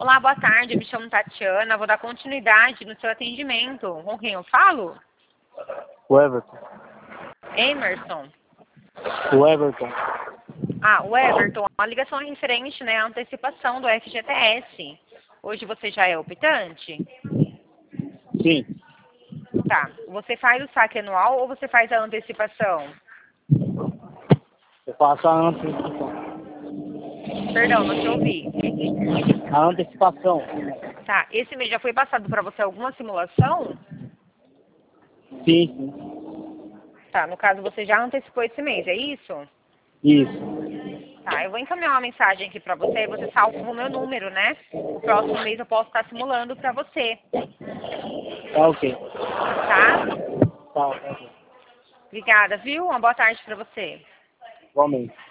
Olá, boa tarde. Eu me chamo Tatiana. Vou dar continuidade no seu atendimento. Com quem eu falo? O Everton. Emerson. O Everton. Ah, o Everton. A ligação é referente, né, à antecipação do FGTS. Hoje você já é optante? Sim. Tá. Você faz o saque anual ou você faz a antecipação? Eu faço a antecipação. Perdão, não te ouvi. A antecipação. Tá. Esse mês já foi passado para você alguma simulação? Sim, sim. Tá. No caso, você já antecipou esse mês, é isso? Isso. Tá. Eu vou encaminhar uma mensagem aqui para você e você salva o meu número, né? O próximo mês eu posso estar simulando para você. Tá ok. Tá? Tá ok. Obrigada, viu? Uma boa tarde para você. Igualmente.